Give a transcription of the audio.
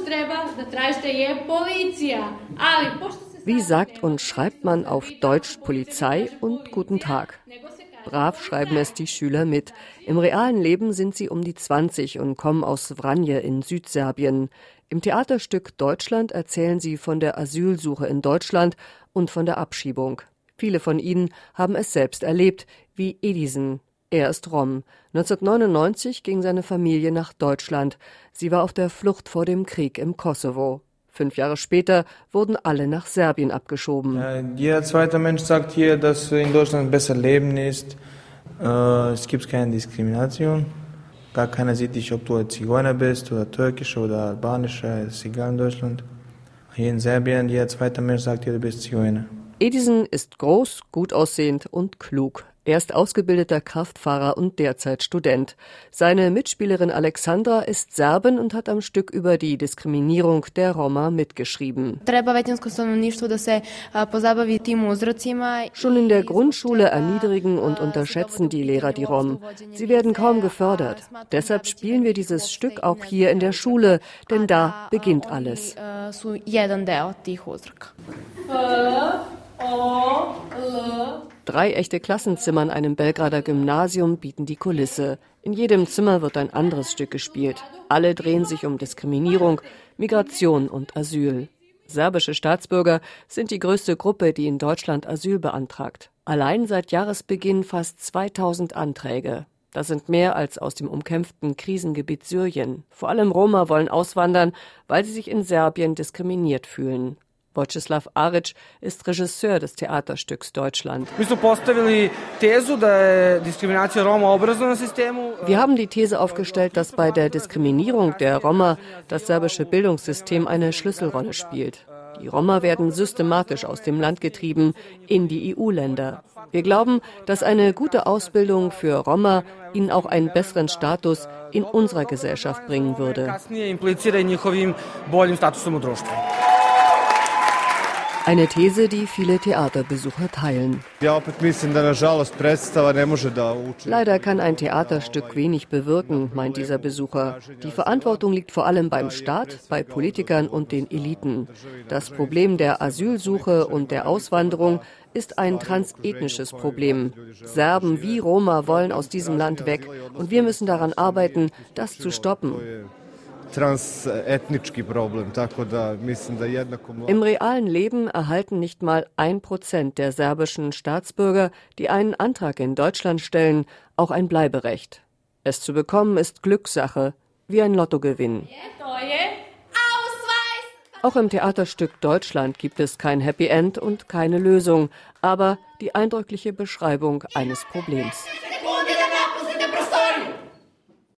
Wie sagt und schreibt man auf Deutsch Polizei und Guten Tag? Brav schreiben es die Schüler mit. Im realen Leben sind sie um die 20 und kommen aus Vranje in Südserbien. Im Theaterstück Deutschland erzählen sie von der Asylsuche in Deutschland und von der Abschiebung. Viele von ihnen haben es selbst erlebt, wie Edison. Er ist Rom. 1999 ging seine Familie nach Deutschland. Sie war auf der Flucht vor dem Krieg im Kosovo. 5 Jahre später wurden alle nach Serbien abgeschoben. Jeder zweite Mensch sagt hier, dass in Deutschland besser Leben ist. Es gibt keine Diskrimination. Gar keiner sieht dich, ob du Zigeuner bist oder Türkischer oder Albanischer. Das ist egal in Deutschland. Hier in Serbien, jeder zweite Mensch sagt dir, du bist Zigeuner. Edison ist groß, gut aussehend und klug. Er ist ausgebildeter Kraftfahrer und derzeit Student. Seine Mitspielerin Alexandra ist Serbin und hat am Stück über die Diskriminierung der Roma mitgeschrieben. Schon in der Grundschule erniedrigen und unterschätzen die Lehrer die Rom. Sie werden kaum gefördert. Deshalb spielen wir dieses Stück auch hier in der Schule, denn da beginnt alles. Drei echte Klassenzimmer in einem Belgrader Gymnasium bieten die Kulisse. In jedem Zimmer wird ein anderes Stück gespielt. Alle drehen sich um Diskriminierung, Migration und Asyl. Serbische Staatsbürger sind die größte Gruppe, die in Deutschland Asyl beantragt. Allein seit Jahresbeginn fast 2000 Anträge. Das sind mehr als aus dem umkämpften Krisengebiet Syrien. Vor allem Roma wollen auswandern, weil sie sich in Serbien diskriminiert fühlen. Vojislav Aric ist Regisseur des Theaterstücks Deutschland. Wir haben die These aufgestellt, dass bei der Diskriminierung der Roma das serbische Bildungssystem eine Schlüsselrolle spielt. Die Roma werden systematisch aus dem Land getrieben in die EU-Länder. Wir glauben, dass eine gute Ausbildung für Roma ihnen auch einen besseren Status in unserer Gesellschaft bringen würde. Eine These, die viele Theaterbesucher teilen. Leider kann ein Theaterstück wenig bewirken, meint dieser Besucher. Die Verantwortung liegt vor allem beim Staat, bei Politikern und den Eliten. Das Problem der Asylsuche und der Auswanderung ist ein transethnisches Problem. Serben wie Roma wollen aus diesem Land weg und wir müssen daran arbeiten, das zu stoppen. Im realen Leben erhalten nicht mal 1% der serbischen Staatsbürger, die einen Antrag in Deutschland stellen, auch ein Bleiberecht. Es zu bekommen ist Glückssache, wie ein Lottogewinn. Auch im Theaterstück Deutschland gibt es kein Happy End und keine Lösung, aber die eindrückliche Beschreibung eines Problems.